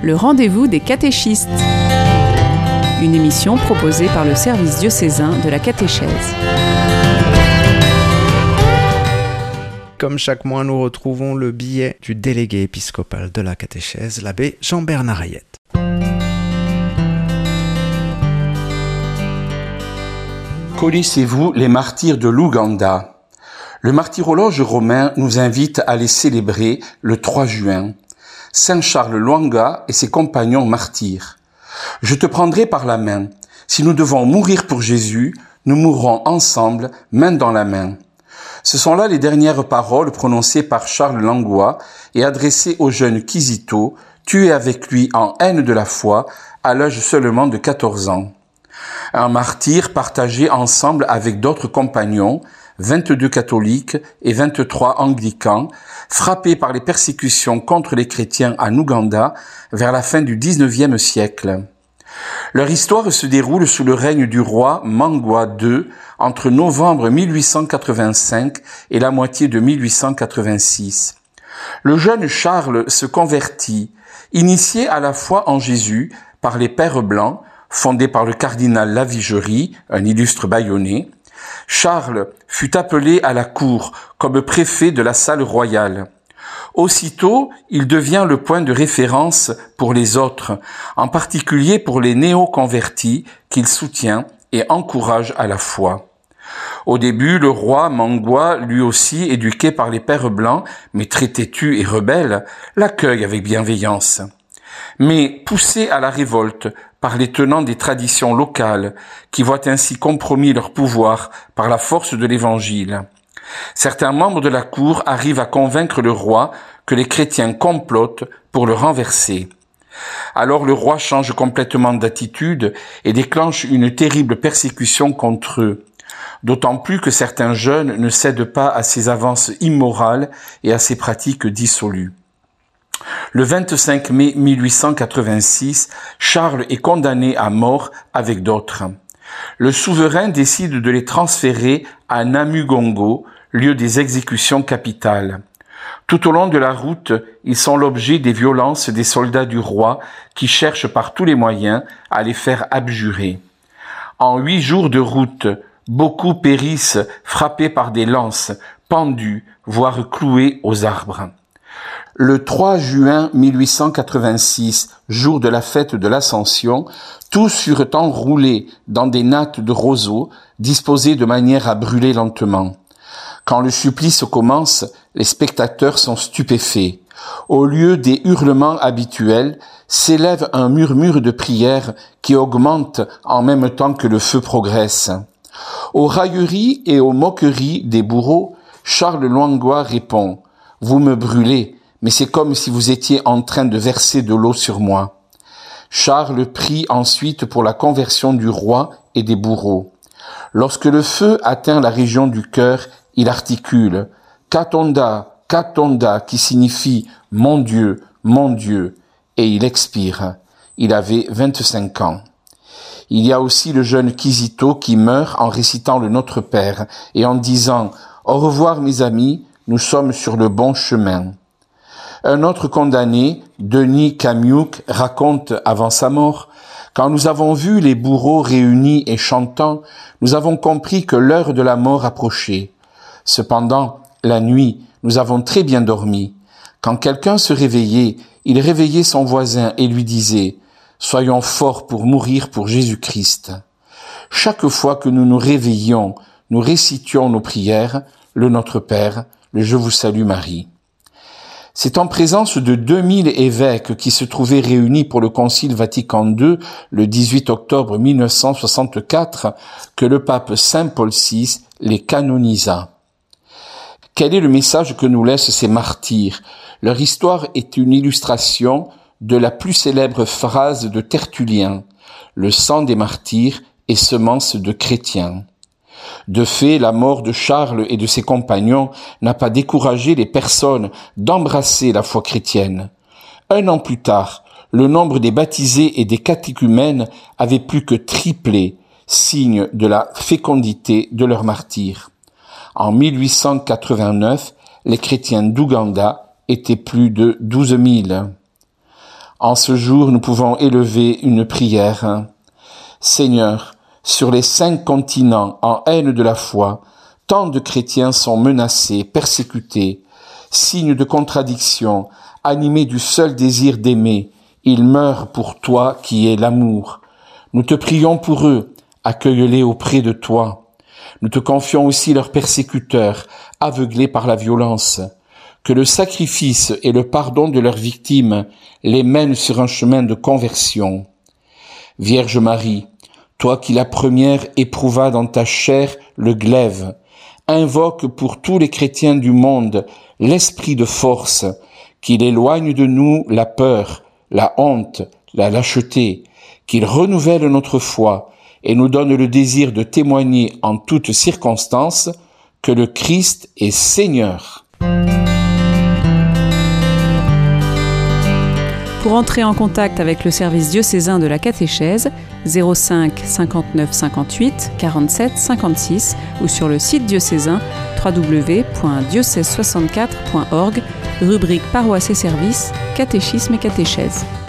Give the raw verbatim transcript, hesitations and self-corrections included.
le rendez-vous des catéchistes. Une émission proposée par le service diocésain de la catéchèse. Comme chaque mois, nous retrouvons le billet du délégué épiscopal de la catéchèse, l'abbé Jean-Bernard Ayette. Connaissez-vous les martyrs de l'Ouganda ? Le martyrologe romain nous invite à les célébrer le trois juin. Saint Charles Lwanga et ses compagnons martyrs. Je te prendrai par la main. Si nous devons mourir pour Jésus, nous mourrons ensemble, main dans la main. Ce sont là les dernières paroles prononcées par Charles Lwanga et adressées au jeune Kizito, tué avec lui en haine de la foi, à l'âge seulement de quatorze ans. Un martyr partagé ensemble avec d'autres compagnons, vingt-deux catholiques et vingt-trois anglicans, frappés par les persécutions contre les chrétiens en Ouganda vers la fin du dix-neuvième siècle. Leur histoire se déroule sous le règne du roi Mangwa deux entre novembre mille huit cent quatre-vingt-cinq et la moitié de mille huit cent quatre-vingt-six. Le jeune Charles se convertit, initié à la foi en Jésus par les Pères Blancs, fondés par le cardinal Lavigerie, un illustre Bayonnais. Charles fut appelé à la cour comme préfet de la salle royale. Aussitôt, il devient le point de référence pour les autres, en particulier pour les néo-convertis qu'il soutient et encourage à la foi. Au début, le roi Mangwa, lui aussi éduqué par les Pères Blancs, mais très têtu et rebelle, l'accueille avec bienveillance. Mais poussé à la révolte par les tenants des traditions locales, qui voient ainsi compromis leur pouvoir par la force de l'Évangile. Certains membres de la cour arrivent à convaincre le roi que les chrétiens complotent pour le renverser. Alors le roi change complètement d'attitude et déclenche une terrible persécution contre eux, d'autant plus que certains jeunes ne cèdent pas à ses avances immorales et à ses pratiques dissolues. Le vingt-cinq mai mille huit cent quatre-vingt-six, Charles est condamné à mort avec d'autres. Le souverain décide de les transférer à Namugongo, lieu des exécutions capitales. Tout au long de la route, ils sont l'objet des violences des soldats du roi qui cherchent par tous les moyens à les faire abjurer. En huit jours de route, beaucoup périssent frappés par des lances, pendus, voire cloués aux arbres. Le trois juin mille huit cent quatre-vingt-six, jour de la fête de l'Ascension, tous furent enroulés dans des nattes de roseaux, disposées de manière à brûler lentement. Quand le supplice commence, les spectateurs sont stupéfaits. Au lieu des hurlements habituels, s'élève un murmure de prière qui augmente en même temps que le feu progresse. Aux railleries et aux moqueries des bourreaux, Charles Lwanga répond « Vous me brûlez, mais c'est comme si vous étiez en train de verser de l'eau sur moi. » Charles prie ensuite pour la conversion du roi et des bourreaux. Lorsque le feu atteint la région du cœur, il articule « Katonda, Katonda » qui signifie « Mon Dieu, mon Dieu » et il expire. Il avait vingt-cinq ans. Il y a aussi le jeune Kizito qui meurt en récitant le Notre Père et en disant « Au revoir mes amis, nous sommes sur le bon chemin ». Un autre condamné, Denis Kamiuk, raconte avant sa mort « Quand nous avons vu les bourreaux réunis et chantant, nous avons compris que l'heure de la mort approchait. Cependant, la nuit, nous avons très bien dormi. Quand quelqu'un se réveillait, il réveillait son voisin et lui disait « Soyons forts pour mourir pour Jésus-Christ ». Chaque fois que nous nous réveillions, nous récitions nos prières, le Notre Père, le Je vous salue Marie. C'est en présence de deux mille évêques qui se trouvaient réunis pour le Concile Vatican deux le dix-huit octobre mille neuf cent soixante-quatre que le pape Saint Paul six les canonisa. Quel est le message que nous laissent ces martyrs ? Leur histoire est une illustration de la plus célèbre phrase de Tertullien « Le sang des martyrs est semence de chrétiens ». De fait, la mort de Charles et de ses compagnons n'a pas découragé les personnes d'embrasser la foi chrétienne. Un an plus tard, le nombre des baptisés et des catéchumènes avait plus que triplé, signe de la fécondité de leurs martyrs. En mille huit cent quatre-vingt-neuf, les chrétiens d'Ouganda étaient plus de douze mille. En ce jour, nous pouvons élever une prière. Seigneur, sur les cinq continents en haine de la foi, tant de chrétiens sont menacés, persécutés, signes de contradiction, animés du seul désir d'aimer. Ils meurent pour toi qui es l'amour. Nous te prions pour eux, accueille-les auprès de toi. Nous te confions aussi leurs persécuteurs, aveuglés par la violence. Que le sacrifice et le pardon de leurs victimes les mènent sur un chemin de conversion. Vierge Marie, toi qui la première éprouva dans ta chair le glaive, invoque pour tous les chrétiens du monde l'esprit de force, qu'il éloigne de nous la peur, la honte, la lâcheté, qu'il renouvelle notre foi et nous donne le désir de témoigner en toutes circonstances que le Christ est Seigneur. Pour entrer en contact avec le service diocésain de la catéchèse, zéro cinq cinquante-neuf cinquante-huit quarante-sept cinquante-six ou sur le site diocésain w w w point diocèse soixante-quatre point org, rubrique paroisse et services, catéchisme et catéchèse.